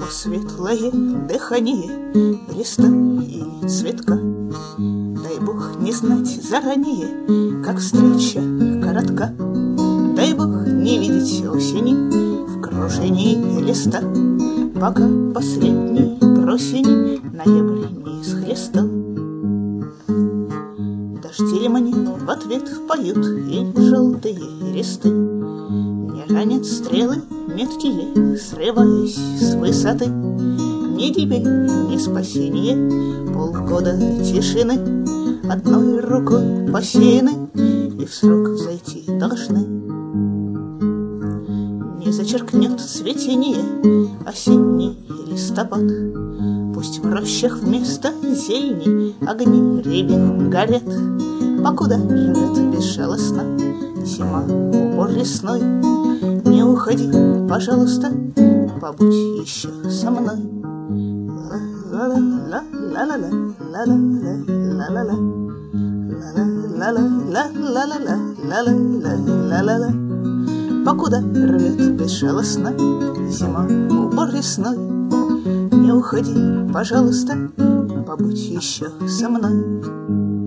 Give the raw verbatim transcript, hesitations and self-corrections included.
светлое дыхание листа и цветка. Дай Бог не знать заранее, как встреча коротка. Дай Бог не видеть осени в кружении листа, пока последний просень ноябрь не схлестал. Дожди мне в ответ поют, и желтые листы не ранят стрелы меткие, срываясь с высоты. Ни гибель, ни спасение, полгода тишины одной рукой посеяны и в срок взойти должны. Не зачеркнет цветение осенний листопад, пусть в рощах вместо зелени огни рябин горят, покуда живет безжалостно зима убор лесной. Не уходи, пожалуйста, побудь еще со мной. Покуда рвет безжалостно зима убор лесной. Не уходи, пожалуйста, побудь еще со мной.